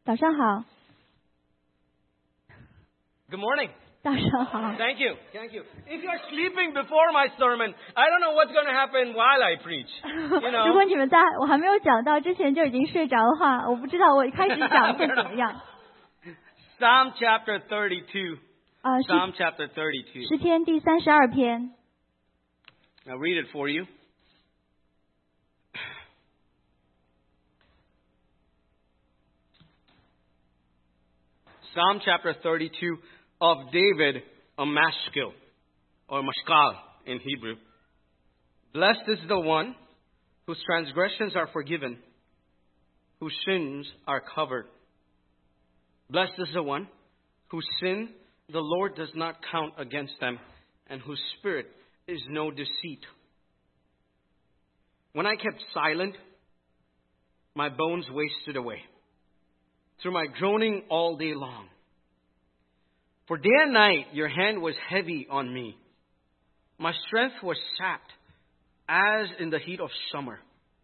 早上好。 Good morning. 早上好。 Thank you. Thank you. If you're sleeping before my sermon, I don't know what's going to happen while I preach. You 如果 know. 你们在我还没有讲到之前就已经睡着的话，我不知道我开始讲会怎么样。 Psalm chapter 32. 诗 Psalm chapter 32. 诗篇第32篇。 I'll read it for you. Psalm chapter 32 of David, a Mashkil, or Mashkal in Hebrew. Blessed is the one whose transgressions are forgiven, whose sins are covered. Blessed is the one whose sin the Lord does not count against them, and whose spirit is no deceit. When I kept silent, my bones wasted away through my groaning all day long. For day and night your hand was heavy on me. My strength was sapped as in the heat of summer.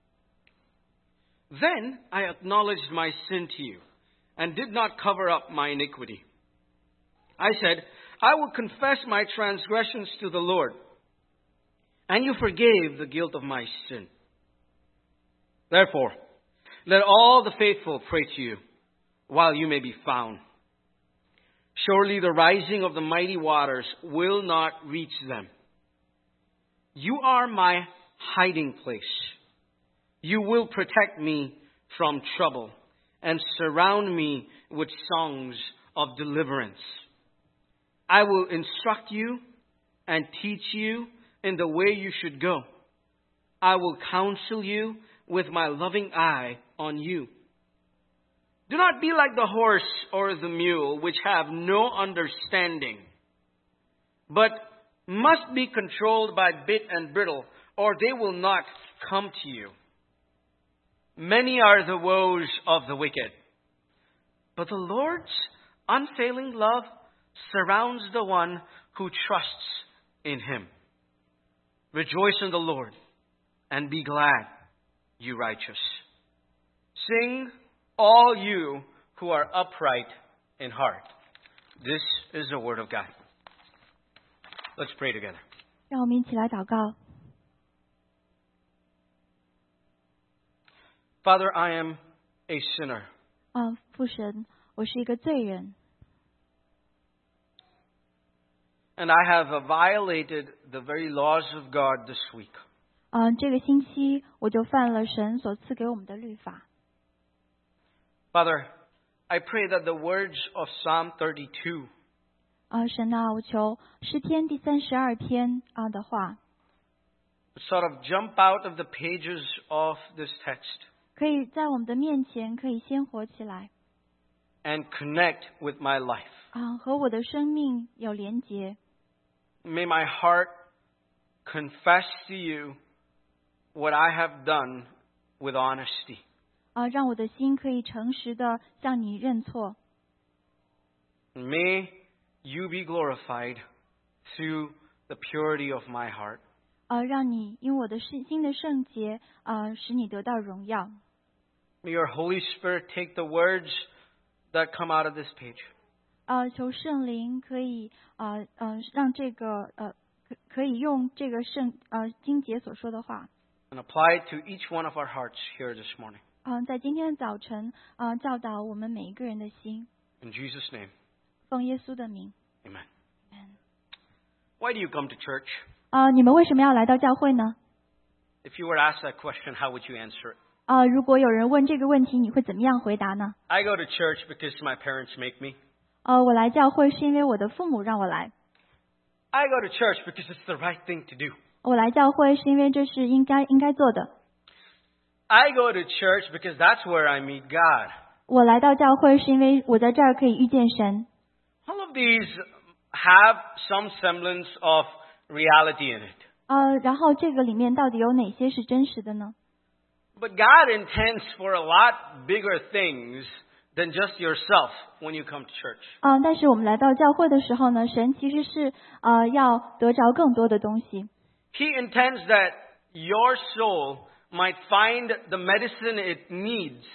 Then I acknowledged my sin to you and did not cover up my iniquity. I said, I will confess my transgressions to the Lord, and you forgave the guilt of my sin. Therefore, let all the faithful pray to you while you may be found. Surely the rising of the mighty waters will not reach them. You are my hiding place. You will protect me from trouble and surround me with songs of deliverance. I will instruct you and teach you in the way you should go. I will counsel you with my loving eye on you. Do not be like the horse or the mule, which have no understanding, but must be controlled by bit and bridle, or they will not come to you. Many are the woes of the wicked, but the Lord's unfailing love surrounds the one who trusts in Him. Rejoice in the Lord and be glad, you righteous. Sing, all you who are upright in heart. This is the word of God. Let's pray together. 让我们一起来祷告。 Father, I am a sinner. 父神，我是一个罪人， And I have violated the very laws of God this week. 这个星期我就犯了神所赐给我们的律法。 Father, I pray that the words of Psalm 32 神啊，我求诗篇第32篇的话， sort of jump out of the pages of this text 可以在我们的面前可以鲜活起来， and connect with my life. 和我的生命有连结。 May my heart confess to you what I have done with honesty. 让我的心可以诚实的向你认错。 May you be glorified through the purity of my heart. 让你因我的心的圣洁，使你得到荣耀。 May your Holy Spirit take the words that come out of this page 求圣灵可以让这个可以用这个经节所说的话， and apply it to each one of our hearts here this morning. 在今天的早晨教导我们每一个人的心。 In Jesus' name, 奉耶稣的名。 amen. Why do you come to church? 你们为什么要来到教会呢？ If you were asked that question, how would you answer it? 如果有人问这个问题，你会怎么样回答呢？ I go to church because my parents make me. 我来教会是因为我的父母让我来。 I go to church because it's the right thing to do. 我来教会是因为这是应该做的。 I go to church because that's where I meet God. 我来到教会是因为我在这儿可以遇见神。 All of these have some semblance of reality in it. 然后这个里面到底有哪些是真实的呢？ But God intends for a lot bigger things than just yourself when you come to church. 但是我们来到教会的时候呢，神其实是要得着更多的东西。 He intends that your soul might find the medicine it needs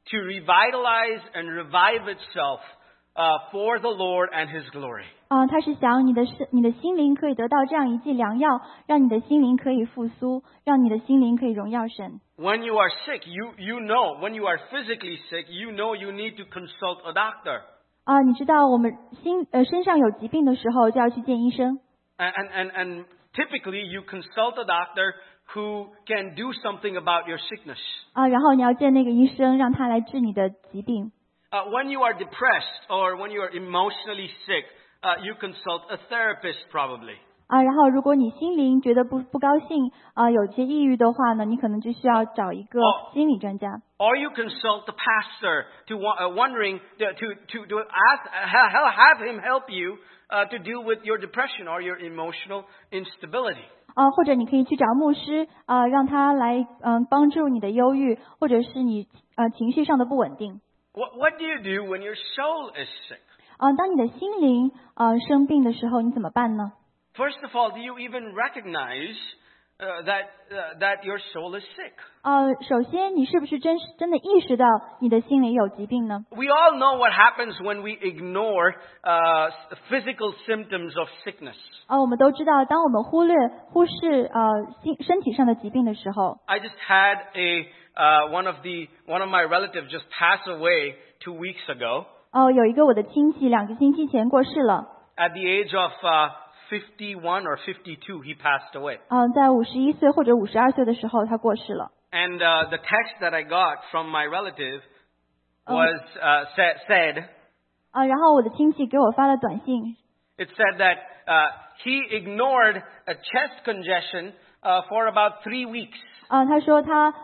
to revitalize and revive itself for the Lord and His glory. 他是想你的心灵可以得到这样一剂良药，让你的心灵可以复苏，让你的心灵可以荣耀神。 When you are sick, you know, when you are physically sick, you know you need to consult a doctor. 你知道我们身上有疾病的时候就要去见医生。 And typically you consult a doctor who can do something about your sickness. 然后你要见那个医生，让他来治你的疾病。 When you are depressed or when you are emotionally sick, you consult a therapist probably. 然后如果你心灵觉得不高兴，有些抑郁的话呢，你可能就需要找一个心理专家。 Or you consult the pastor wondering to have him help you to deal with your depression or your emotional instability. 或者你可以去找牧师，让他来帮助你的忧郁，或者是你情绪上的不稳定。 What do you do when your soul is sick? 当你的心灵生病的时候，你怎么办呢？ First of all, do you even recognize that your soul is sick? 首先，你是不是真的意识到你的心里有疾病呢？ We all know what happens when we ignore physical symptoms of sickness. 我们都知道，当我们忽视身体上的疾病的时候。 I just had one of my relatives just pass away 2 weeks ago. 有一个我的亲戚2个星期前过世了。 At the age of 51 or 52, he passed away. 在51岁或者52岁的时候，他过世了。 And the text that I got from my relative was said. 然后我的亲戚给我发了短信。 It said that he ignored a chest congestion for about 3 weeks. 他说他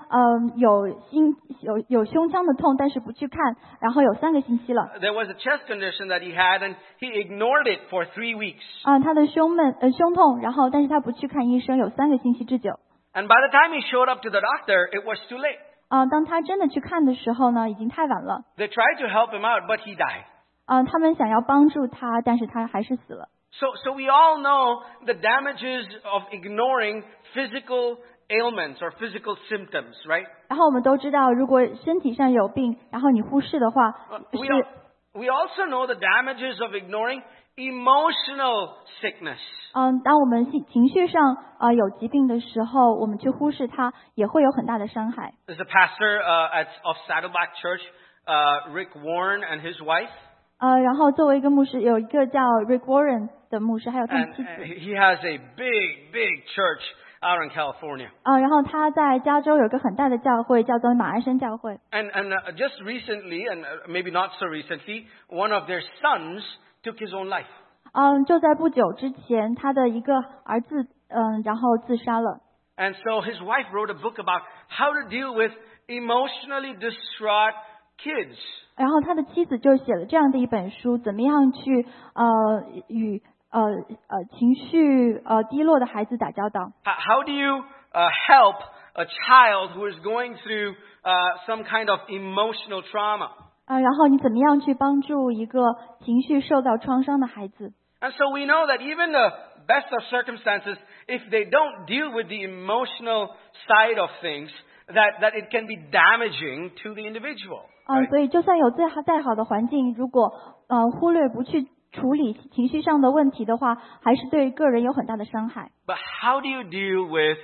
有胸腔的痛，但是不去看，然后有3个星期了。 There was a chest condition that he had, and he ignored it for 3 weeks. 他的胸痛，然后但是他不去看医生，有3个星期之久。 And by the time he showed up to the doctor, it was too late. 当他真的去看的时候呢，已经太晚了。 They tried to help him out, but he died. 他们想要帮助他，但是他还是死了。 So we all know the damages of ignoring physical ailments or physical symptoms, right? 然后我们都知道，如果身体上有病，然后你忽视的话， We also know the damages of ignoring emotional sickness. 当我们情绪上有疾病的时候，我们去忽视它，也会有很大的伤害。 There's a pastor of Saddleback Church, Rick Warren, and his wife. 然后作为一个牧师，有一个叫 Rick Warren 的牧师，还有他的 And 妻子。 he has a big church out in California. 然后他在加州有一个很大的教会，叫做马鞍山教会。 And just recently, and maybe not so recently, one of their sons took his own life. 就在不久之前，他的一个儿子然后自杀了。 And so his wife wrote a book about how to deal with emotionally distraught kids. 然后他的妻子就写了这样的一本书，怎么样去与情绪低落的孩子打交道。 How do you help a child who is going through some kind of emotional trauma? 然后你怎么样去帮助一个情绪受到创伤的孩子？ And so we know that even the best of circumstances, if they don't deal with the emotional side of things, that it can be damaging to the individual. 所以就算有再好的环境，如果忽略不去处理情绪上的问题的话，还是对个人有很大的伤害。 But how do you deal with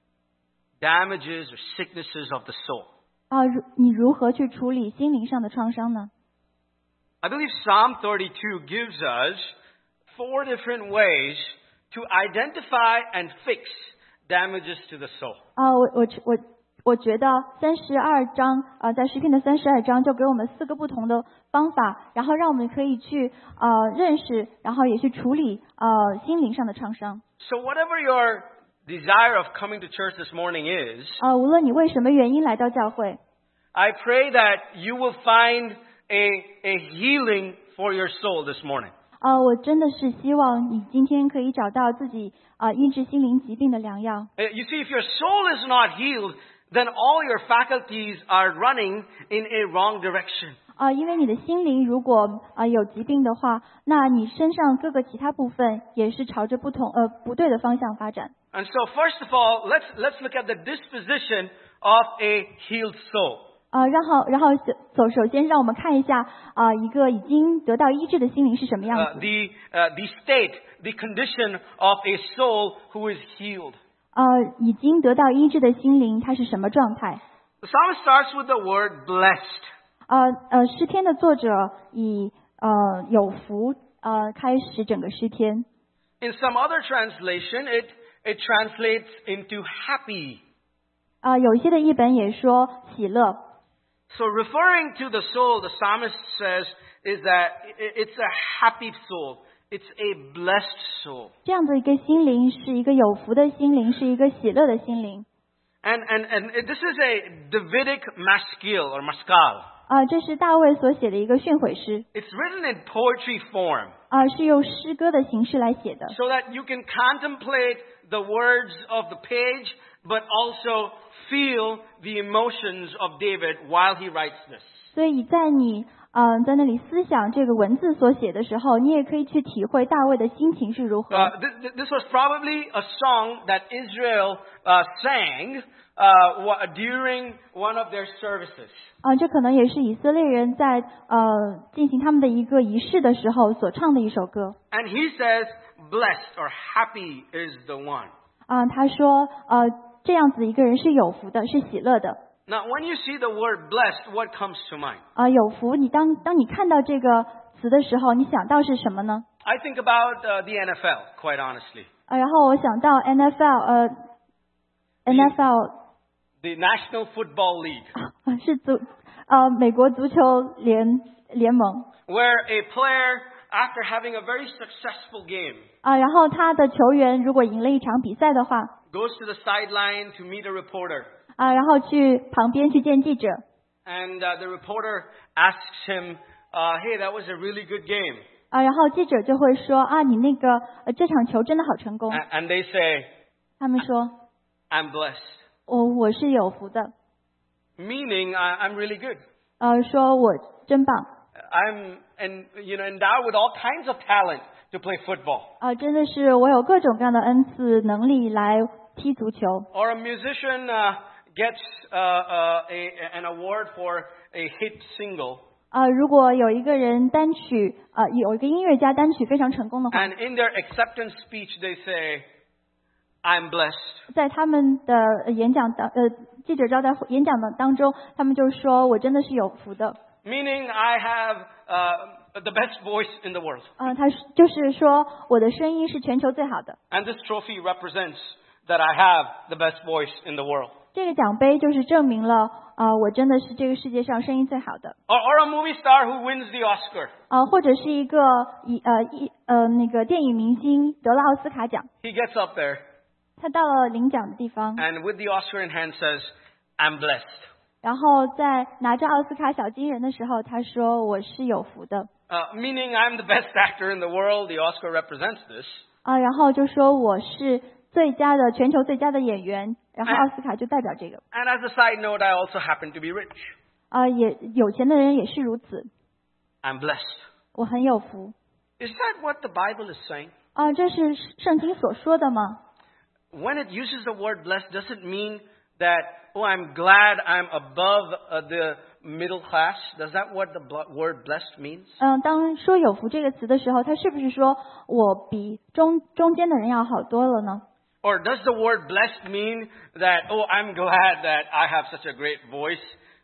damages or sicknesses of the soul? 你如何去处理心灵上的创伤呢？ I believe Psalm 32 gives us 4 different ways to identify and fix damages to the soul. 我觉得32章在诗篇的32章就给我们4个不同的方法，然后让我们可以去认识，然后也去处理心灵上的创伤。 So whatever your desire of coming to church this morning is, 无论你为什么原因来到教会， I pray that you will find a healing for your soul this morning. 我真的是希望你今天可以找到自己医治心灵疾病的良药。 You see, if your soul is not healed, then all your faculties are running in a wrong direction. 因为你的心灵如果有疾病的话，那你身上各个其他部分也是朝着不对的方向发展。 And so first of all, let's look at the disposition of a healed soul. 首先让我们看一下一个已经得到医治的心灵是什么样子。 The state, the condition of a soul who is healed. 已经得到医治的心灵，它是什么状态？ The psalm starts with the word blessed. 诗篇的作者以有福开始整个诗篇。 In some other translation, it translates into happy. 有一些的译本也说喜乐。 So referring to the soul, the psalmist says, is that it's a happy soul. It's a blessed soul. 这样的一个心灵是一个有福的心灵，是一个喜乐的心灵。 And this is a Davidic maskil or maskal. 这是大卫所写的一个训诲诗。 It's written in poetry form. 是用诗歌的形式来写的。 So that you can contemplate the words of the page, but also feel the emotions of David while he writes this. 所以在你在那里思想这个文字所写的时候，你也可以去体会大卫的心情是如何。 This was probably a song that Israel sang during one of their services. 这可能也是以色列人在进行他们的一个仪式的时候所唱的一首歌。 And he says, "Blessed or happy is the one." 他说这样子一个人是有福的，是喜乐的。 Now, when you see the word blessed, what comes to mind? 有福，当你看到这个词的时候，你想到是什么呢？ I think about the NFL, quite honestly. 然后我想到 NFL The National Football League. 是美国足球联盟。 Where a player, after having a very successful game, 然后他的球员如果赢了一场比赛的话， goes to the sideline to meet a reporter. 然后去旁边去见记者。 And the reporter asks him, "Hey, that was a really good game." 然后记者就会说你那个这场球真的好成功。 And they say, 他们说 "I'm blessed." 我是有福的。 Meaning, I'm really good. 说我真棒。 I'm endowed with all kinds of talent to play football. 真的是我有各种各样的恩赐能力来踢足球。 Or a musician gets an award for a hit single. 如果有一个人有一个音乐家单曲非常成功的话， And in their acceptance speech, they say, "I'm blessed." 在他们的记者招待演讲的当中，他们就说我真的是有福的。 Meaning, I have the best voice in the world. 他就是说我的声音是全球最好的。 And this trophy represents that I have the best voice in the world. 这个奖杯就是证明了我真的是这个世界上声音最好的。 Or a movie star who wins the Oscar. 或者是一个那个电影明星得了奥斯卡奖。 He gets up there. 他到了领奖的地方。 And with the Oscar in hand says, "I'm blessed." 然后在拿着奥斯卡小金人的时候，他说我是有福的。 Meaning I'm the best actor in the world. The Oscar represents this. 然后就说我是全球最佳的演员，然后奥斯卡就代表这个。 And as a side note, I also happen to be rich. 也有钱的人也是如此。 I'm blessed. 我很有福。 Is that what the Bible is saying? 这是圣经所说的吗？ When it uses the word blessed, does it mean that, I'm glad I'm above the middle class? Does that what the word blessed means? 当说有福这个词的时候，它是不是说我比中间的人要好多了呢？ Or does the word blessed mean that, I'm glad that I have such a great voice?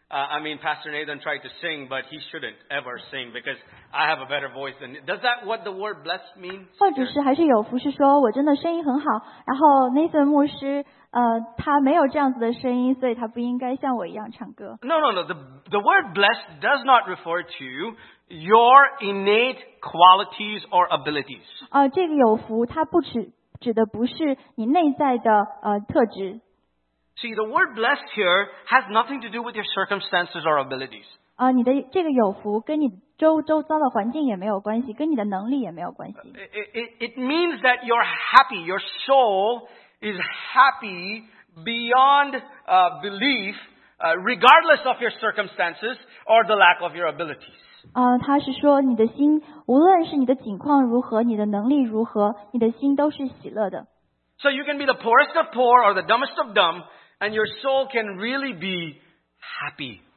Pastor Nathan tried to sing, but he shouldn't ever sing because I have a better voice than. Does that what the word blessed means? 或者是还是有福是说我真的声音很好，然后 Nathan 牧师他没有这样子的声音，所以他不应该像我一样唱歌。 No. The word blessed does not refer to your innate qualities or abilities. 这个有福，它不指的不是你内在的特质。 See, the word blessed here has nothing to do with your circumstances or abilities. 你的这个有福跟你周遭的环境也没有关系，跟你的能力也没有关系。 It means that you're happy. Your soul is happy beyond belief, regardless of your circumstances or the lack of your abilities. 他是说你的心，无论是你的境况如何，你的能力如何，你的心都是喜乐的。 So you can be the poorest of poor or the dumbest of dumb, and your soul can really be happy.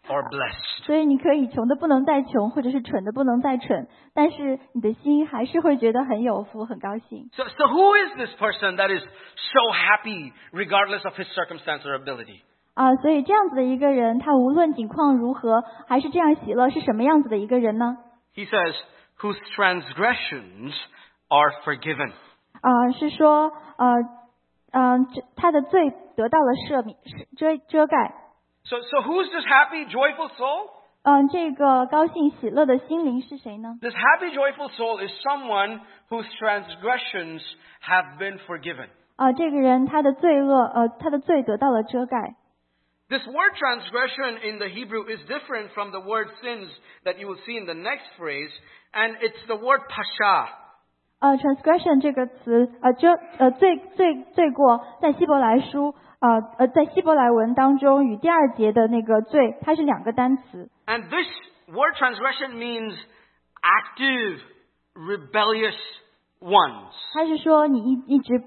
or blessed. 所以你可以穷的不能再穷，或者是蠢的不能再蠢，但是你的心还是会觉得很有福，很高兴。 So who is this person that is so happy regardless of his circumstance or ability? 所以这样子的一个人，他无论境况如何，还是这样喜乐，是什么样子的一个人呢？ He says, whose transgressions are forgiven. 是说他的罪得到了赦免，遮盖。 So who's this happy, joyful soul? 这个高兴喜乐的心灵是谁呢？ This happy, joyful soul is someone whose transgressions have been forgiven. 这个人他的罪恶，他的罪得到了遮盖。 This word transgression in the Hebrew is different from the word sins that you will see in the next phrase, and it's the word pasha. transgression 这个词，罪过，在希伯来书，在希伯来文当中与第二节的那个罪，它是两个单词。 And this word transgression means active, rebellious ones. 它是说你一直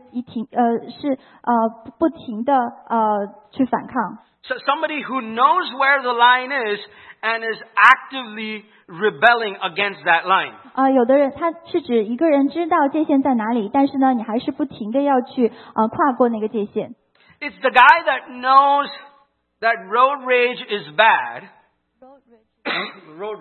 不停的去反抗。 So somebody who knows where the line is and is actively rebelling against that line. 有的人他是指一个人知道界限在哪里，但是呢，你还是不停的要去跨过那个界限。 It's the guy that knows that road rage is bad. Road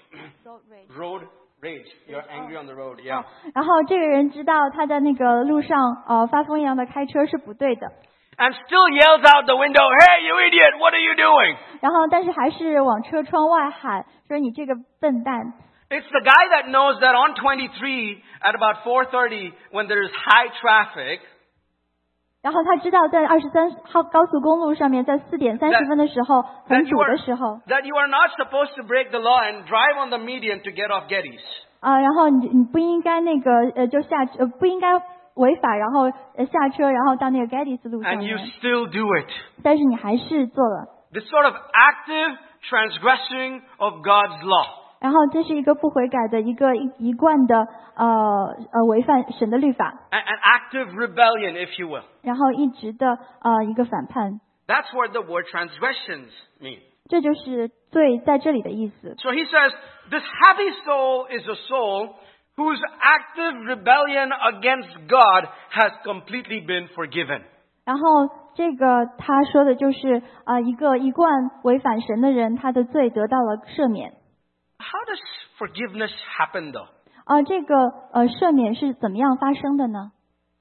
rage. You're angry on the road, yeah. 然后这个人知道他在那个路上发疯一样的开车是不对的。 And still yells out the window, "Hey, you idiot! What are you doing?" 然后，但是还是往车窗外喊说：“你这个笨蛋。” It's the guy that knows that on 23 at about 4:30 when there's high traffic. 然后他知道在23号高速公路上面，在4点30分的时候很堵的时候。 That you are not supposed to break the law and drive on the median to get off Gettys. 然后你不应该那个就不应该违法，然后下车，然后到那个 Gettys 路上 And you 面。 still do it. 但是你还是做了。 This sort of active transgressing of God's law. 然后这是一个不悔改的一贯的违反神的律法。 An active rebellion, if you will. 然后一直的一个反叛。 That's what the word transgressions mean. 这就是罪在这里的意思。 So he says, this happy soul is a soul whose active rebellion against God has completely been forgiven. 然后这个他说的就是一个一贯违反神的人，他的罪得到了赦免。 How does forgiveness happen though? 这个赦免是怎么样发生的呢？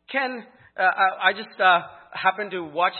I just happened to watch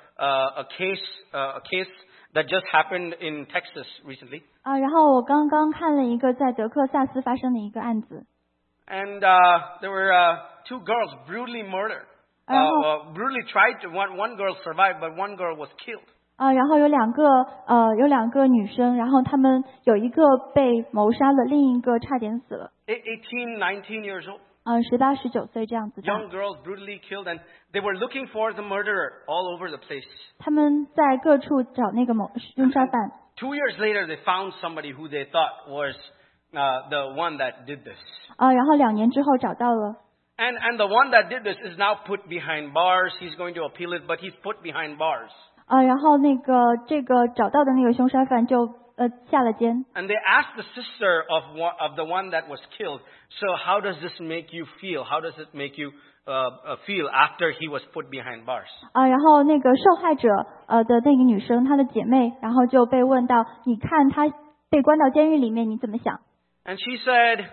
a case that just happened in Texas recently. 然后我刚刚看了一个在德克萨斯发生的一个案子。 And there were two girls brutally murdered. Brutally tried to. One girl survived, but one girl was killed. 然后有两个女生，然后她们有一个被谋杀了，另一个差点死了。 18, 19 years old. 18、19岁这样子。 Young girls brutally killed, and they were looking for the murderer all over the place. 他们在各处找那个凶杀犯。 2 years later, they found somebody who they thought was the one that did this. 然后2年之后找到了。 And the one that did this is now put behind bars. He's going to appeal it, but he's put behind bars. 然后这个找到的那个凶杀犯就下了监。 And they asked the sister of the one that was killed, so how does this make you feel? How does it make you feel after he was put behind bars? 然后那个受害者的那个女生，她的姐妹，然后就被问到，你看她被关到监狱里面，你怎么想？ And she said,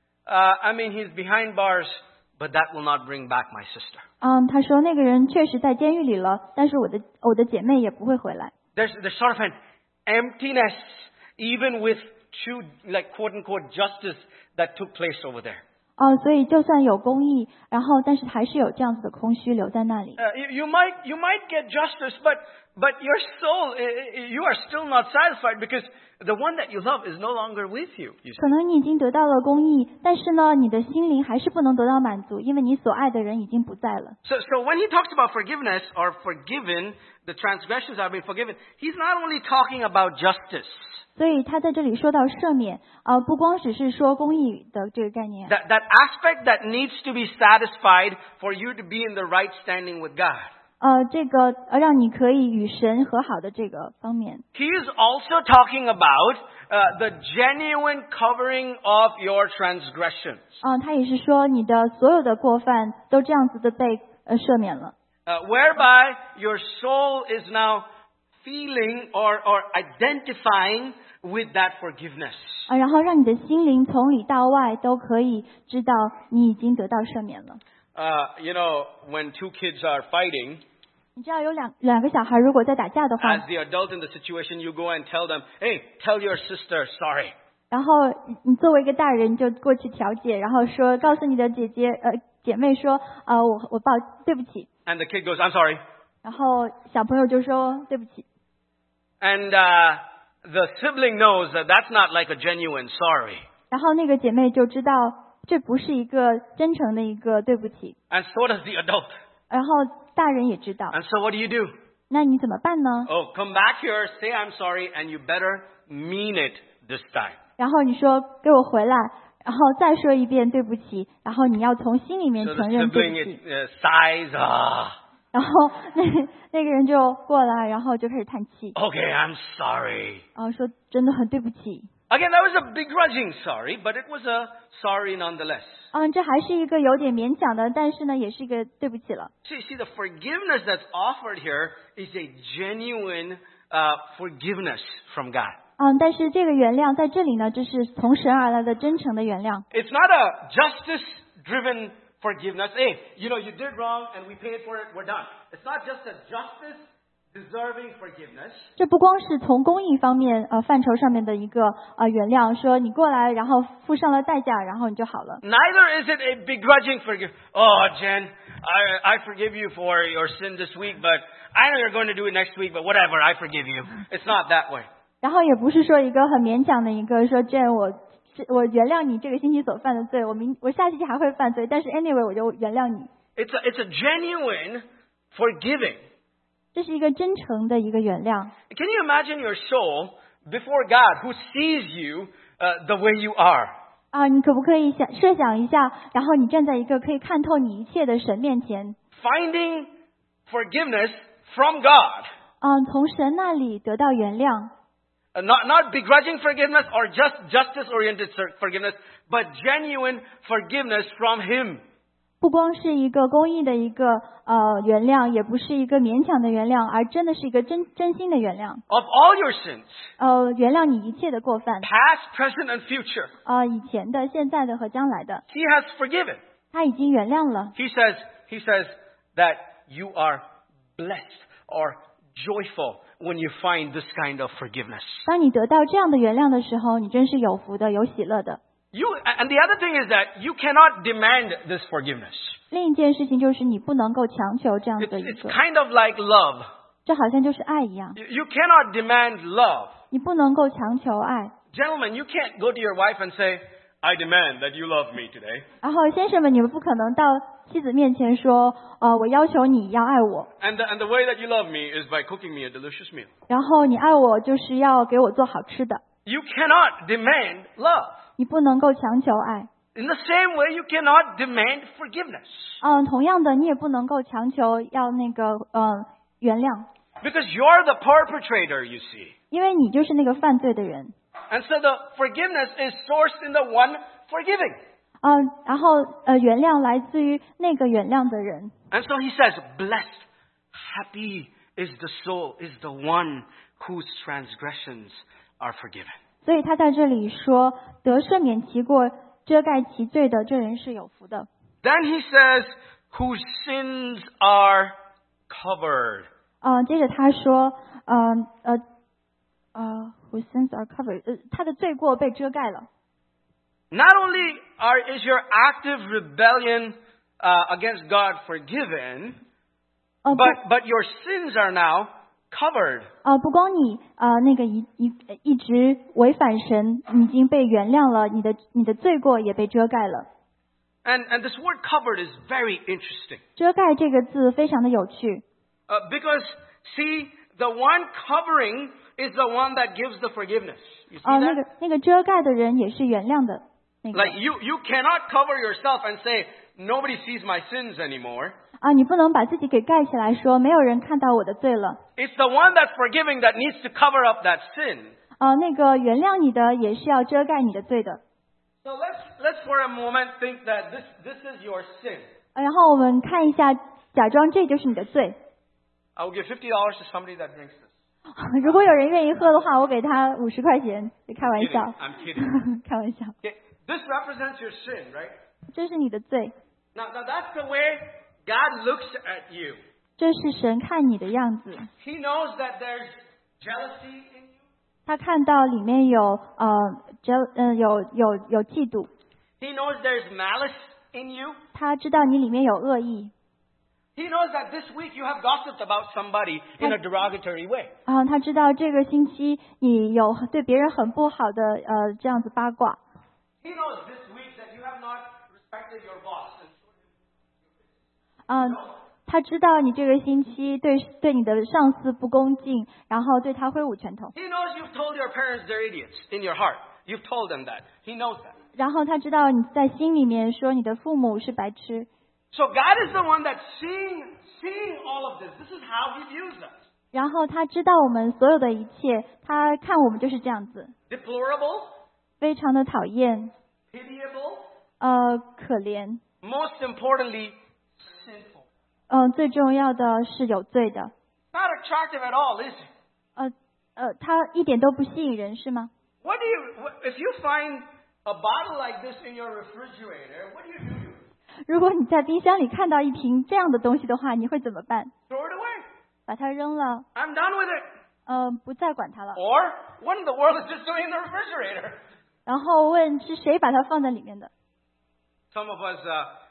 I mean, he's behind bars, but that will not bring back my sister. 她说那个人确实在监狱里了，但是我的姐妹也不会回来。 There's sort of an emptiness, even with true, like quote unquote, justice that took place over there. 所以就算有公义，然后但是还是有这样子的空虚留在那里。 You might get justice, but your soul, you are still not satisfied because the one that you love is no longer with you. 可能你已经得到了公义，但是呢，你的心灵还是不能得到满足，因为你所爱的人已经不在了。 So when he talks about forgiveness or forgiven, the transgressions have been forgiven, he's not only talking about justice. 所以他在这里说到赦免，不光只是说公义的这个概念。 That aspect that needs to be satisfied for you to be in the right standing with God. 这个让你可以与神和好的这个方面。 He is also talking about the genuine covering of your transgressions. 他也是说你的所有的过犯都这样子的被赦免了。 Whereby your soul is now feeling or identifying with that forgiveness. 然后让你的心灵从里到外都可以知道你已经得到赦免了。 You know, when two kids are fighting, 你知道有两个小孩如果在打架的话， as the adult in the situation, you go and tell them, hey, tell your sister sorry. 然后你作为一个大人就过去调解，然后说告诉你的姐妹说我对不起。 And the kid goes, I'm sorry. 然后小朋友就说对不起。 And the sibling knows that that's not like a genuine sorry. 然后那个姐妹就知道这不是一个真诚的一个对不起。 And so does the adult. 然后大人也知道。 And so what do you do? 那你怎么办呢？ Oh, come back here, say I'm sorry, and you better mean it this time. 然后你说给我回来，然后再说一遍对不起，然后你要从心里面 So the 承认对 sibling 不起。 sighs, ah. 然后那个人就过来，然后就开始叹气， Okay, I'm sorry. 然后说真的很对不起。 Again, that was a begrudging sorry, but it was a sorry nonetheless. 这还是一个有点勉强的，但是呢，也是一个对不起了。 See, the forgiveness that's offered here is a genuine forgiveness from God. 但是这个原谅在这里呢，这是从神而来的真诚的原谅。 It's not a justice-driven forgiveness. Hey, you know, you did wrong and we paid for it, we're done. It's not just a justice-deserving forgiveness. 这不光是从公益方面范畴上面的一个原谅，说你过来，然后付上了代价，然后你就好了。 Neither is it a begrudging forgiveness. Oh, Jen, I forgive you for your sin this week, but I know you're going to do it next week, but whatever, I forgive you. It's not that way. 然后也不是说一个很勉强的一个说这我原谅你这个星期所犯的罪，我下星期还会犯罪，但是 anyway 我就原谅你。 It's a genuine forgiving. 这是一个真诚的一个原谅。 Can you imagine your soul before God who sees you the way you are? 你可不可以设想一下，然后你站在一个可以看透你一切的神面前， Finding forgiveness from God. 从神那里得到原谅。 Not begrudging forgiveness or just justice-oriented forgiveness, but genuine forgiveness from Him. 不光是一个公义的一个原谅，也不是一个勉强的原谅，而真的是一个真心的原谅。 Of all your sins. 原谅你一切的过犯， Past, present, and future. 以前的、现在的和将来的， He has forgiven. 他已经原谅了。 He says that you are blessed or joyful when you find this kind of forgiveness. 当你得到这样的原谅的时候，你真是有福的，有喜乐的。 And the other thing is that you cannot demand this forgiveness. 另一件事情就是你不能够强求这样的一 It's 个， kind of like love. 这好像就是爱一样， You cannot demand love. 你不能够强求爱。 Gentlemen, you can't go to your wife and say, I demand that you love me today. 然后先生们，你们不可能到妻子面前说，我要求你要爱我， And the way that you love me is by cooking me a delicious meal. 然后你爱我就是要给我做好吃的， You cannot demand love. 你不能够强求爱。 In the same way, you cannot demand forgiveness. 同样的，你也不能够强求要那个原谅， Because you're the perpetrator, you see. 因为你就是那个犯罪的人。 And so the forgiveness is sourced in the one forgiving. 然后原谅来自于那个原谅的人。 And so he says, blessed, happy is the soul, is the one whose transgressions are forgiven. 所以他在这里说，得赦免其过、遮盖其罪的这人是有福的。 Then he says, whose sins are covered. 接着他说，whose sins are covered，他的罪过被遮盖了。 Not only is your active rebellion against God forgiven, but your sins are now covered. 不光你那个一直违反神，你已经被原谅了，你的罪过也被遮盖了。 And this word covered is very interesting. 遮盖这个字非常的有趣。 Because, see, the one covering is the one that gives the forgiveness. You see that? 那个遮盖的人也是原谅的那个。 Like you cannot cover yourself and say, nobody sees my sins anymore. 你不能把自己给盖起来说没有人看到我的罪了。 It's the one that's forgiving that needs to cover up that sin. 那个原谅你的也是要遮盖你的罪的。 So let's for a moment think that this is your sin. 然后我们看一下，假装这就是你的罪。 I will give $50 to somebody that drinks this. 如果有人愿意喝的话，我给他50块钱，开玩笑。 I'm kidding. 开玩笑。 Okay, this represents your sin, right? 这是你的罪， Now that's the way God looks at you. 这是神看你的样子。 He knows that there's jealousy in you. 他看到里面有有嫉妒， He knows there's malice in you. 他知道你里面有恶意。 He knows that this week you have gossiped about somebody in a derogatory way. 他知道这个星期你有对别人很不好的这样子八卦。 He knows this week that you have not respected your boss. 他知道你这个星期对你的上司不恭敬，然后对他挥舞拳头。 He knows you've told your parents they're idiots in your heart. You've told them that. He knows that. 然后他知道你在心里面说你的父母是白痴。 So God is the one that's seeing all of this. This is how He views us. 然后他知道我们所有的一切，他看我们就是这样子， Deplorable, 非常的讨厌， pitiable, 可怜， most importantly, sinful. 最重要的是有罪的。 Not attractive at all, is it? 他一点都不吸引人是吗？ If you find a bottle like this in your refrigerator, what do you do? 如果你在冰箱里看到一瓶这样的东西的话，你会怎么办？ Throw it away. 把它扔了， I'm done with it. 不再管它了。 Or, what in the world is this doing in the refrigerator? 然后问是谁把它放在里面的？ Some of us,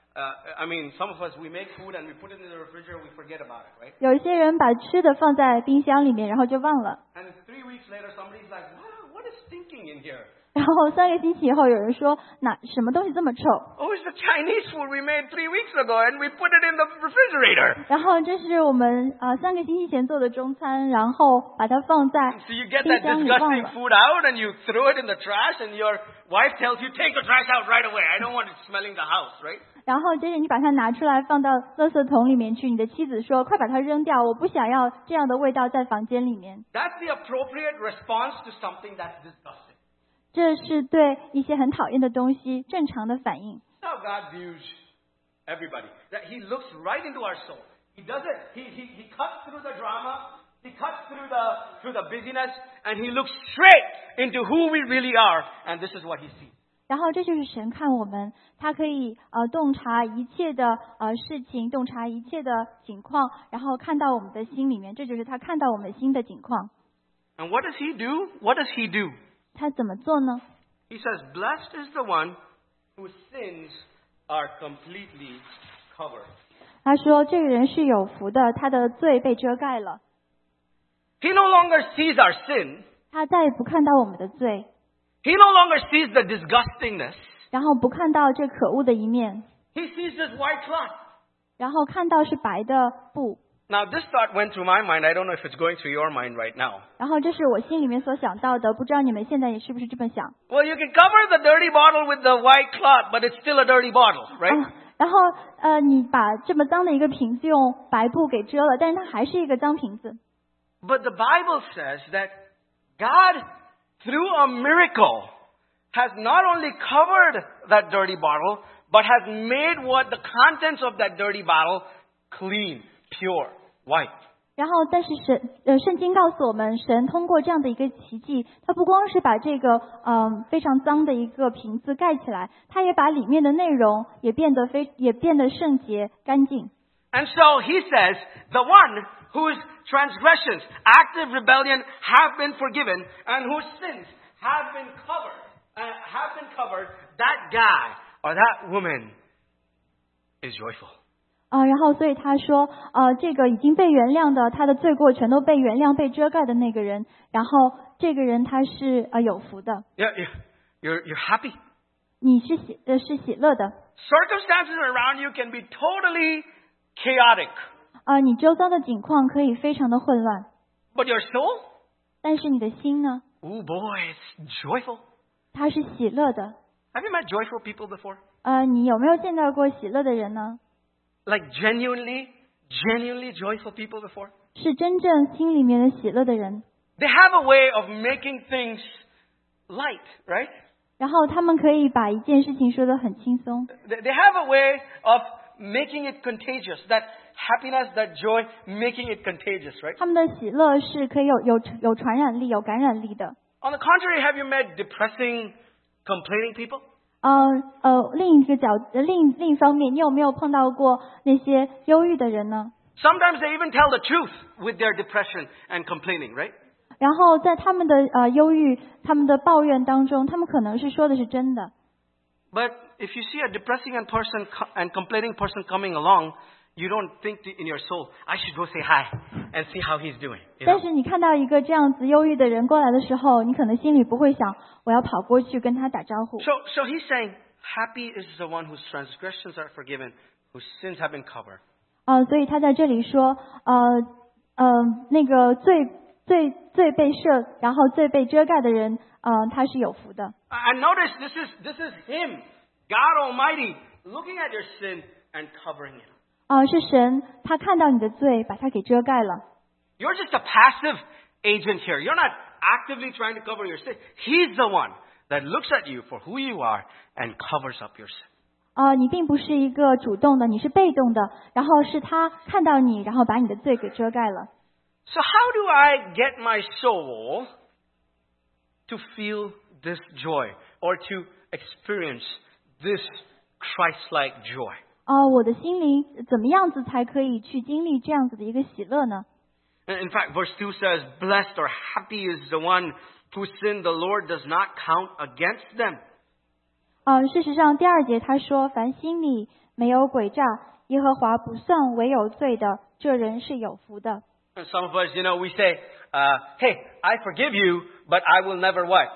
we make food and we put it in the refrigerator, we forget about it, right? 有一些人把吃的放在冰箱里面，然后就忘了。 And 3 weeks later, somebody's like, wow, what is stinking in here? 然后3个星期以后，有人说什么东西这么臭？ Oh, it's the Chinese food we made 3 weeks ago and we put it in the refrigerator. 然后这是我们3个星期前做的中餐，然后把它放在 So you get 冰 that 箱里忘 disgusting 了。 food out and you throw it in the trash and your wife tells you, take the trash out right away. I don't want it smelling the house, right? 然后接着你把它拿出来放到垃圾桶里面去，你的妻子说：“快把它扔掉，我不想要这样的味道在房间里面。” That's the appropriate response to something that's disgusting. 这是对一些很讨厌的东西正常的反应。 That's how God views everybody. That He looks right into our soul. He does it. He cuts through the drama. He cuts through the busyness, and He looks straight into who we really are. And this is what He sees. 然后这就是神看我们，他可以洞察一切的事情，洞察一切的情况，然后看到我们的心里面，这就是他看到我们心的景况。 And what does He do? What does He do? 他怎么做呢？ He says, blessed is the one whose sins are completely covered. 他说这个人是有福的，他的罪被遮盖了， He no longer sees our sin. 他再也不看到我们的罪， He no longer sees the disgustingness. 然后不看到这可恶的一面， He sees this white cloth. 然后看到是白的布。 Now, this thought went through my mind. I don't know if it's going through your mind right now. 然后这是我心里面所想到的，不知道你们现在也是不是这么想？ Well, you can cover the dirty bottle with the white cloth, but it's still a dirty bottle, right? 然后你把这么脏的一个瓶子用白布给遮了，但是它还是一个脏瓶子。 But the Bible says that God, through a miracle, has not only covered that dirty bottle, but has made what the contents of that dirty bottle clean, pure, white. 然后，但是圣经告诉我们，神通过这样的一个奇迹，他不光是把这个非常脏的一个瓶子盖起来，他也把里面的内容也变得圣洁干净。 And so he says, the one whose transgressions, active rebellion have been forgiven, and whose sins have been covered, that guy or that woman is joyful. 然后所以他说，这个已经被原谅的，他的罪过全都被原谅、被遮盖的那个人，然后这个人他是有福的。 You're happy. 你是喜乐的。 Circumstances around you can be totally chaotic. 你周遭的景况可以非常的混乱， But your soul? 但是你的心呢？ Oh boy, it's joyful. 它是喜乐的。 Have you met joyful people before? 你有没有见到过喜乐的人呢？ like genuinely joyful people before? 是真正心里面的喜乐的人， They have a way of making things light, right? 然后他们可以把一件事情说得很轻松， They have a way of making it contagious. That happiness, that joy, making it contagious, right? 他们的喜乐是可以有传染力、有感染力的。 On the contrary, have you met depressing, complaining people? 另一方面，你有没有碰到过那些忧郁的人呢？ Sometimes they even tell the truth with their depression and complaining, right? 然后在他们的忧郁、他们的抱怨当中，他们可能是说的是真的。 But if you see a depressing and complaining person coming along, you don't think in your soul, I should go say hi and see how he's doing. You 但 know? 是你看到一个这样子忧郁的人过来的时候，你可能心里不会想，我要跑过去跟他打招呼。 So he's saying, happy is the one whose transgressions are forgiven, whose sins have been covered. 所以他在这里说，那个罪被赦，然后罪被遮盖的人，他是有福的。 And notice this is him, God Almighty, looking at your sin and covering it. 是神，他看到你的罪，把它给遮盖了。 You're just a passive agent here. You're not actively trying to cover your sin. He's the one that looks at you for who you are and covers up your sin. 你并不是一个主动的，你是被动的，然后是他看到你，然后把你的罪给遮盖了。 So how do I get my soul to feel this joy or to experience this Christ-like joy? 我的心灵怎么样子才可以去经历这样子的一个喜乐呢？ In fact, verse 2 says, blessed or happy is the one whose sin the Lord does not count against them. 事实上，第2节他说，凡心里没有诡诈，耶和华不算为有罪的，这人是有福的。 And some of us, we say, hey, I forgive you, but I will never what?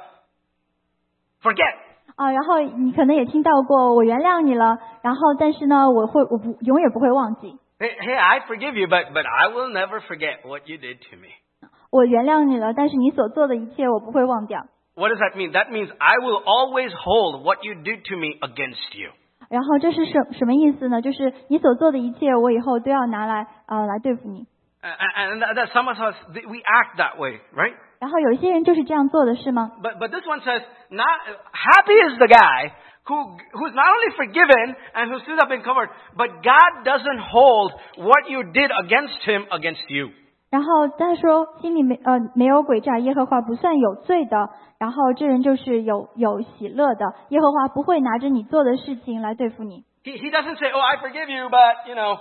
Forget. 然后你可能也听到过，我原谅你了，然后但是呢，我永远不会忘记。 Hey, I forgive you, but I will never forget what you did to me. 我原谅你了，但是你所做的一切我不会忘掉。 What does that mean? That means I will always hold what you did to me against you. 然后这是什么意思呢？就是你所做的一切，我以后都要拿来对付你。 And that some of us, we act that way, right? 然后有一些人就是这样做的，是吗？ But this one says, happy is the guy who's not only forgiven and whose sins have been covered, but God doesn't hold what you did against him against you. 然后他说心里没有诡诈，耶和华不算有罪的，然后这人就是有喜乐的，耶和华不会拿着你做的事情来对付你。 He doesn't say, oh, I forgive you, but,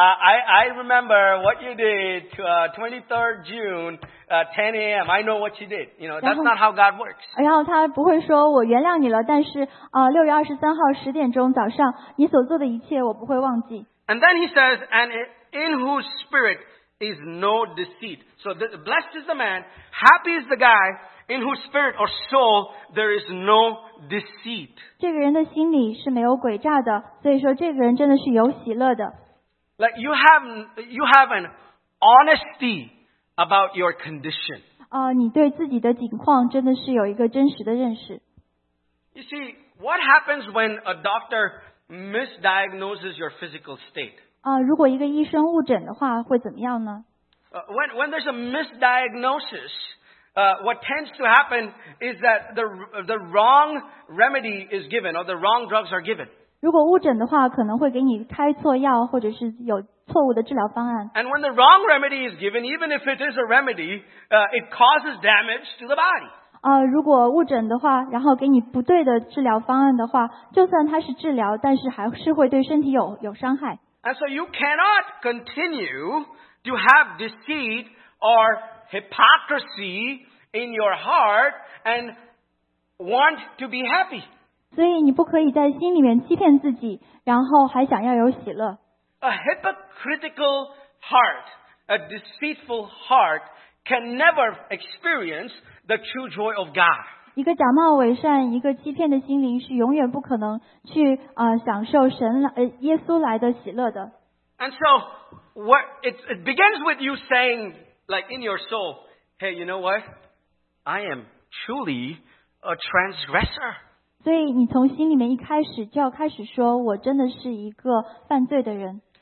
I remember what you did 23rd June, 10 a.m. I know what you did. That's not how God works. 然后他不会说我原谅你了，但是6月23号10点钟早上你所做的一切我不会忘记。 And then he says, and in whose spirit is no deceit. So blessed is the man, happy is the guy, in whose spirit or soul there is no deceit. 这个人的心里是没有诡诈的，所以说这个人真的是有喜乐的。 Like you have an honesty about your condition. 你对自己的境况真的是有一个真实的认识。 You see, what happens when a doctor misdiagnoses your physical state? 如果一个医生误诊的话，会怎么样呢？ When there's a misdiagnosis, what tends to happen is that the wrong remedy is given or the wrong drugs are given. 如果误诊的话，可能会给你开错药，或者是有错误的治疗方案。 And when the wrong remedy is given, even if it is a remedy, it causes damage to the body. 如果误诊的话，然后给你不对的治疗方案的话，就算它是治疗，但是还是会对身体有伤害。 And so you cannot continue to have deceit or hypocrisy in your heart and want to be happy. 所以你不可以在心里面欺骗自己，然后还想要有喜乐。 A hypocritical heart, a deceitful heart can never experience the true joy of God. 一个假冒伪善、一个欺骗的心灵是永远不可能去享受耶稣来的喜乐的。 And so it begins with you saying, like in your soul, hey, you know what? I am truly a transgressor. 所以你从心里面一开始就要开始说，我真的是一个犯罪的人。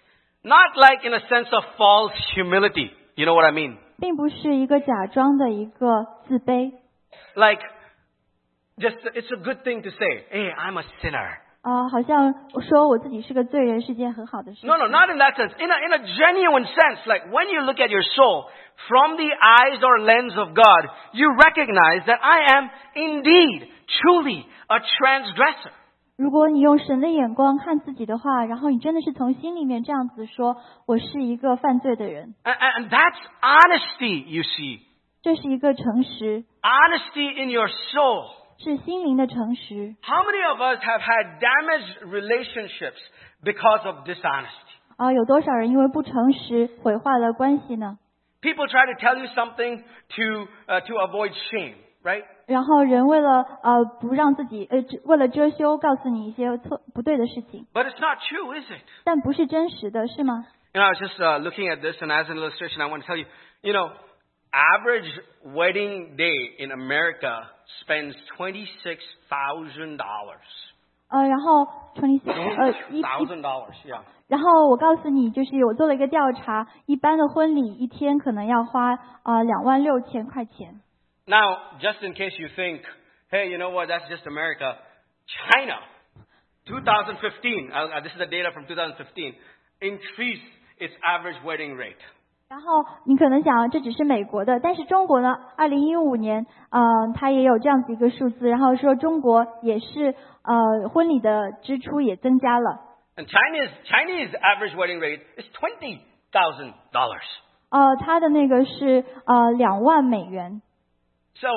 Not like in a sense of false humility. You know what I mean? 并不是一个假装的一个自卑。 Like, just, it's a good thing to say, hey, I'm a sinner. 好像说我自己是个罪人是件很好的事情。 No, not in that sense. In a genuine sense, like when you look at your soul from the eyes or lens of God, you recognize that I am indeed, truly a transgressor. 如果你用神的眼光看自己的话，然后你真的是从心里面这样子说，我是一个犯罪的人。 And that's honesty, you see. 这是一个诚实， Honesty in your soul. 是心灵的诚实。 How many of us have had damaged relationships because of dishonesty? 有多少人因为不诚实毁坏了关系呢？ People try to tell you something to avoid shame, right? 然后人为了不让自己为了遮羞，告诉你一些不对的事情， But it's not true, is it? 但不是真实的，是吗？ You know, I was just looking at this, and as an illustration, I want to tell you, you know, average wedding day in America spends $26,000. 然后 $26,000, yeah. 然后我告诉你，就是我做了一个调查，一般的婚礼一天可能要花26,000块钱。 Now, just in case you think, hey, you know what, that's just America, China, 2015, this is the data from 2015, increased its average wedding rate. 然后你可能想这只是美国的，但是中国呢，2015年，它也有这样子一个数字，然后说中国也是婚礼的支出也增加了。 And Chinese average wedding rate is $20,000. 它的那个是2万美元。 So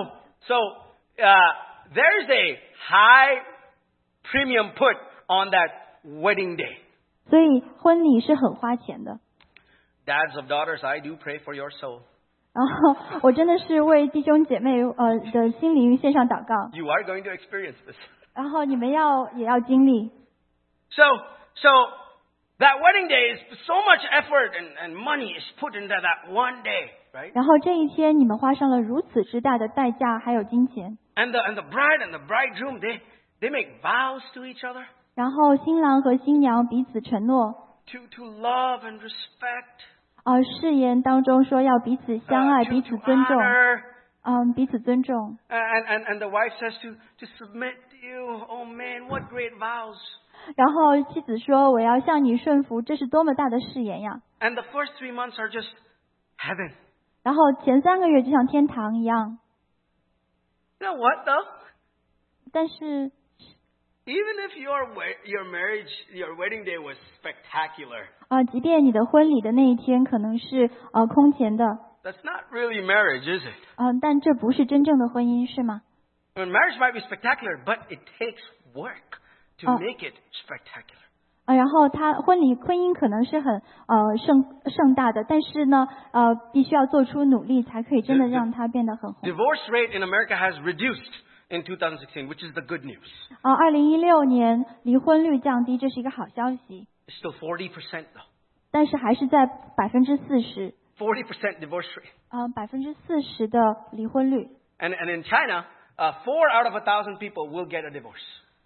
there's a high premium put on that wedding day. 所以婚礼是很花钱的。 Dads of daughters, I do pray for your soul. 然后我真的是为弟兄姐妹的心灵献上祷告。 You are going to experience this. 然后你们也要经历。 So that wedding day is so much effort and money is put into that one day, right? 然后这一天你们花上了如此之大的代价，还有金钱。 And the bride and the bridegroom, they make vows to each other. 然后新郎和新娘彼此承诺。 To love and respect. 誓言当中说要彼此相爱，彼此尊重。彼此尊重。 And the wife says to submit to you. Oh man, what great vows. 然后妻子说我要向你顺服，这是多么大的誓言呀。 And the first 3 months are just heaven. 然后前3个月就像天堂一样。 You know what though? 但是 Even if your marriage, your wedding day was spectacular. 即便你的婚礼的那一天可能是空前的。 That's not really marriage, is it? 但这不是真正的婚姻，是吗？ I mean, marriage might be spectacular, but it takes work to make it spectacular. 然后婚姻可能是很盛大的，但是呢必须要做出努力才可以真的让它变得很红。 Divorce rate in America has reduced in 2016, which is the good news. 2016年离婚率降低，这是一个好消息。 It's still 40% though. 但是还是在40%。 40% divorce rate. 40%的离婚率。 And in China, 4 out of 1,000 people will get a divorce.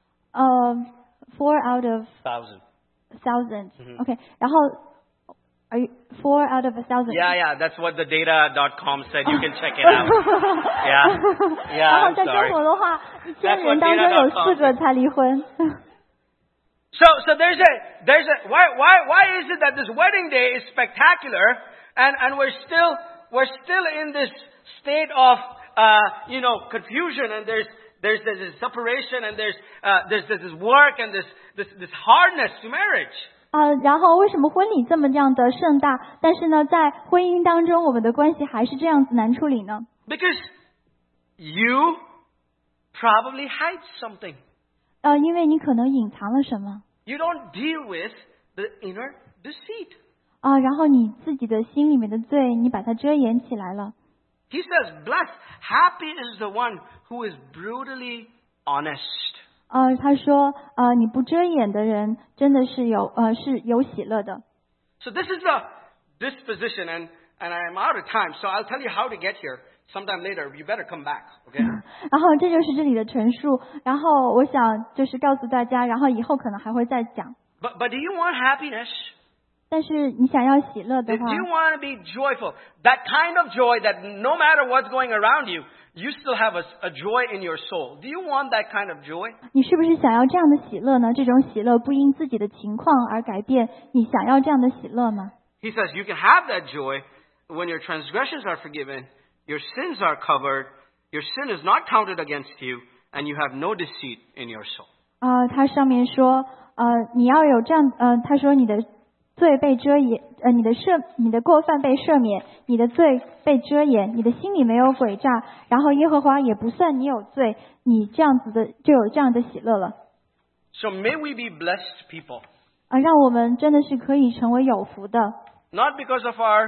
4 out of 1,000. Okay. 然后 Are you 4 out of 1,000? Yeah, that's what the data.com said. You can check it out. Yeah. 然后在中国的话，1000人当中有4个才离婚。 So there's a why is it that this wedding day is spectacular and we're still in this state of confusion, and there's this separation, and there's this work and this hardness to marriage. 然后为什么婚礼这么样的盛大，但是呢在婚姻当中我们的关系还是这样子难处理呢？ Because you probably hide something. 因为你可能隐藏了什么。 You don't deal with the inner deceit. 然后你自己的心里面的罪，你把它遮掩起来了。 He says, blessed, happy is the one who is brutally honest. 他说，你不遮掩的人，真的是有喜乐的。 So this is the disposition, and I'm out of time, so I'll tell you how to get here sometime later. You better come back, okay? 然后这就是这里的陈述，然后我想就是告诉大家，然后以后可能还会再讲。 But do you want happiness? 但是你想要喜乐 Do 的话， you want to be joyful? That kind of joy that no matter what's going around you, you still have a joy in your soul. Do you want that kind of joy? 你是不是想要这样的喜乐呢？这种喜乐不因自己的情况而改变，你想要这样的喜乐吗？ He says you can have that joy when your transgressions are forgiven, your sins are covered, your sin is not counted against you, and you have no deceit in your soul. 他上面说，你要有这样，他说你的罪被遮掩，你的过犯被赦免，你的罪被遮掩，你的心里没有诡诈，然后耶和华也不算你有罪，你这样子的就有这样的喜乐了。 So may we be blessed people. 让我们真的是可以成为有福的， Not because of our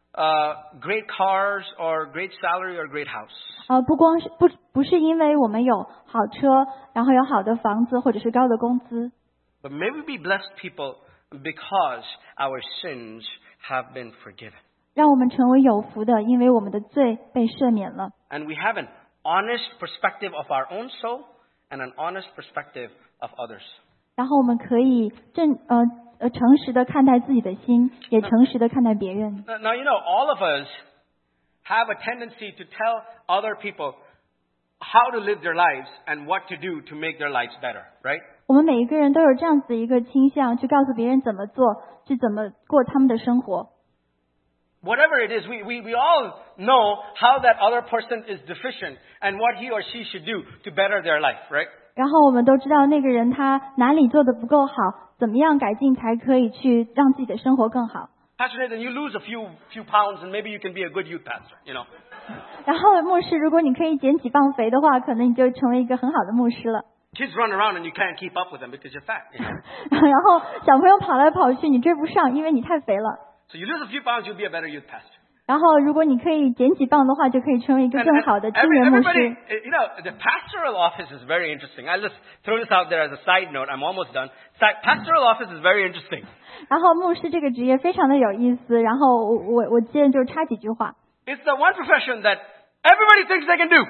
great cars or great salary or great house. 不是因为我们有好车，然后有好的房子或者是高的工资， But may we be blessed people because our sins have been forgiven. 让我们成为有福的，因为我们的罪被赦免了。 And we have an honest perspective of our own soul and an honest perspective of others. 然后我们可以诚实的看待自己的心，也诚实的看待别人。 Now, you know, all of us have a tendency to tell other people how to live their lives and what to do to make their lives better, right? 我们每一个人都有这样子的一个倾向，去告诉别人怎么做，去怎么过他们的生活。 Whatever it is, we all know how that other person is deficient and what he or she should do to better their life, right? 然后我们都知道那个人他哪里做的不够好，怎么样改进才可以去让自己的生活更好。 Pastor Nathan, you lose a few pounds and maybe you can be a good youth pastor, you know. 然后牧师，如果你可以减几磅肥的话，可能你就成为一个很好的牧师了。 Kids run around and you can't keep up with them because you're fat, you know. 然后小朋友跑来跑去，你追不上，因为你太肥了。 So you lose a few pounds, you'll be a better youth pastor. 然后如果你可以减几磅的话，就可以成为一个更好的青年牧 everybody, 师。 you know, the pastoral office is very interesting. I'll just throw this out there as a side note. I'm almost done. Pastoral office is very interesting. 然后牧师这个职业非常的有意思。然后我接着就插几句话。 It's the one profession that everybody thinks they can do.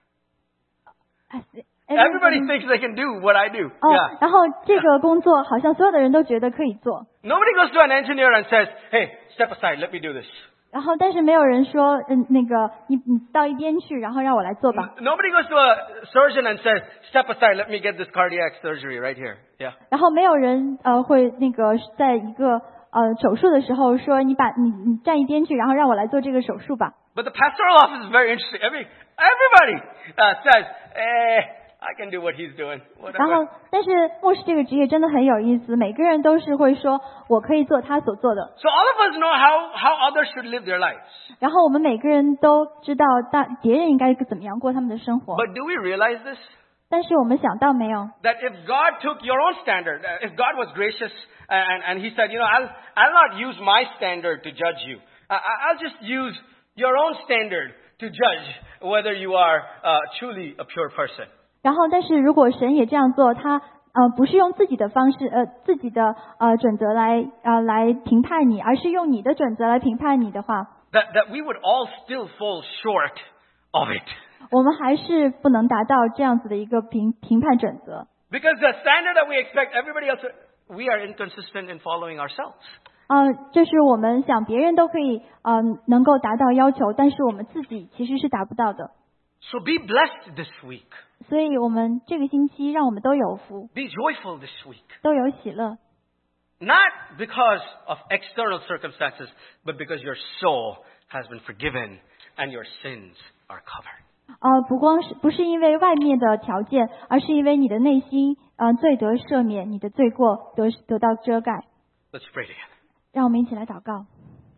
Everybody thinks they can do what I do. 哦 Yeah. 然后这个工作好像所有的人都觉得可以做， Nobody goes to an engineer and says, "Hey, step aside. Let me do this." 然后但是没有人说，那个你到一边去，然后让我来做吧。 Nobody goes to a surgeon and says, "Step aside. Let me get this cardiac surgery right here." Yeah. 然后没有人会那个在一个手术的时候说你站一边去，然后让我来做这个手术吧。 But the pastoral office is very interesting. Everybody says, I can do what he's doing. 然后 Whatever. 但是牧师这个职业真的很有意思，每个人都是会说我可以做他所做的。 So all of us know how others should live their lives. 然后我们每个人都知道别人应该怎么样过他们的生活。 But do we realize this? 但是我们想到没有？ That if God took your own standard, if God was gracious and He said, I'll not use my standard to judge you. I'll just use your own standard to judge whether you are truly a pure person. 然后，但是如果神也这样做，他不是用自己的方式，自己的准则来评判你，而是用你的准则来评判你的话， That we would all still fall short of it. 我们还是不能达到这样子的一个评判准则。 Because the standard that we expect everybody else, we are inconsistent in following ourselves. 这是我们想别人都可以能够达到要求，但是我们自己其实是达不到的。 So be blessed this week. 所以我们这个星期让我们都有福， Be joyful this week. 都有喜乐。 Not because of external circumstances, but because your soul has been forgiven and your sins are covered. 不是因为外面的条件，而是因为你的内心罪得赦免，你的罪过得到遮盖。 Let's pray together. 让我们一起来祷告。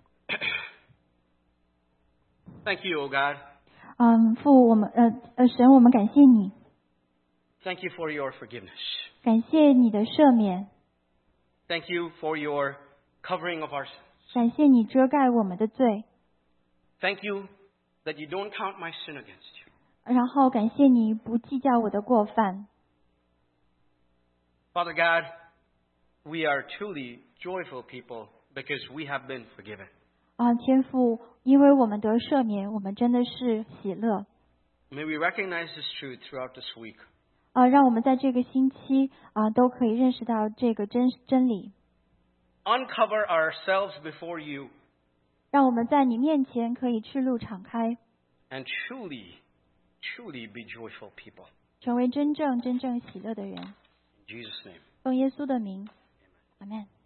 Thank you, O God. 父，神，我们感谢你， Thank you for your forgiveness. 感谢你的赦免， Thank you for your covering of our sins. 感谢你遮盖我们的罪， Thank you that you don't count my sin against you. 然后感谢你不计较我的过犯。 Father God, we are truly joyful people because we have been forgiven. 天父，因为我们得赦免，我们真的是喜乐。 May we recognize this truth throughout this week. 让我们在这个星期都可以认识到这个真理。 uncover ourselves before you 让我们在你面前可以赤露敞开， and truly, truly be joyful people. 成为真正喜乐的人。 In Jesus' name. 奉耶稣的名，阿们。